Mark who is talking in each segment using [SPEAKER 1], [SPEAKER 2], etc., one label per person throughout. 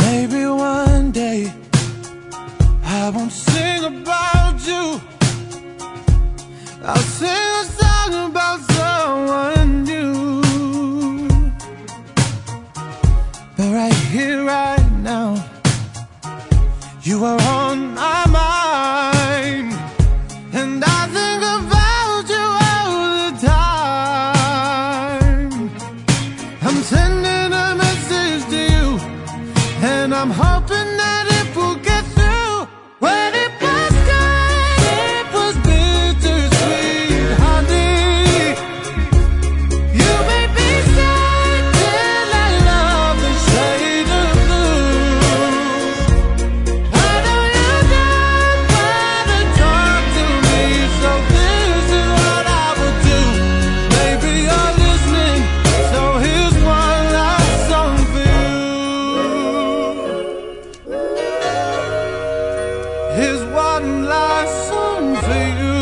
[SPEAKER 1] Maybe one day I won't sing about you. I'll sing a song about someone new. But right here, right now, you are on my mind, and I think about you all the time. I'm sending a message to you, and I'm hoping that it will get through. When it was good, it was bittersweet, honey. You made me sad till I love the shade of blue. I know you don't wanna talk to me, so this is what I will do. Maybe you're listening, so here's one last song for you. Here's one last song for you.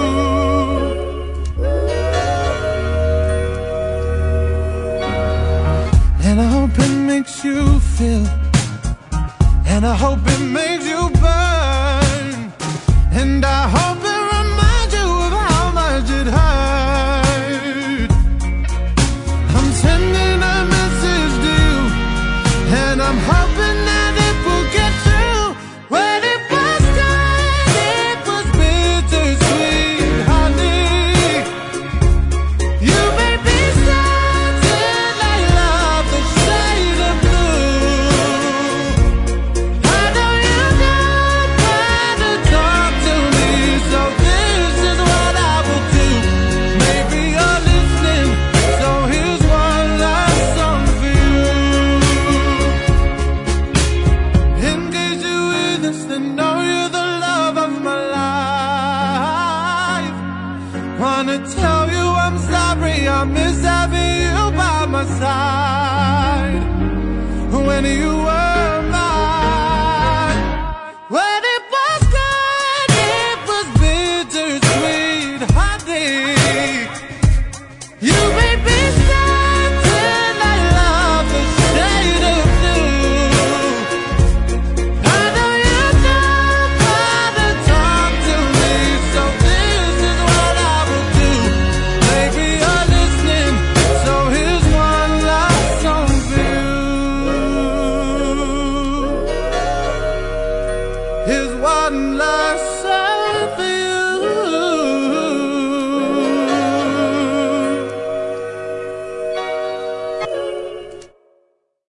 [SPEAKER 1] And I hope it makes you feel, and I hope it makes you burn, and I hope it reminds you of how much it hurt. I'm sending a message to you, and I'm hoping that it will get through. When it was good, it was bittersweet, honey. You made me sad till I love the shade of blue. I know you don't wanna talk to me, so this is what I will do. Maybe you're listening, so here's one last song for you. In case you're with us, then know you're the love of my life. Wanna tell you I'm sorry, I miss having you by my side when you were mine. When it was good, it was bittersweet, honey. You made me sad till I love the shade of blue. I know you don't wanna talk to me, so this is what I will do. Maybe you're listening, so here's one last song for you. Here's one last song.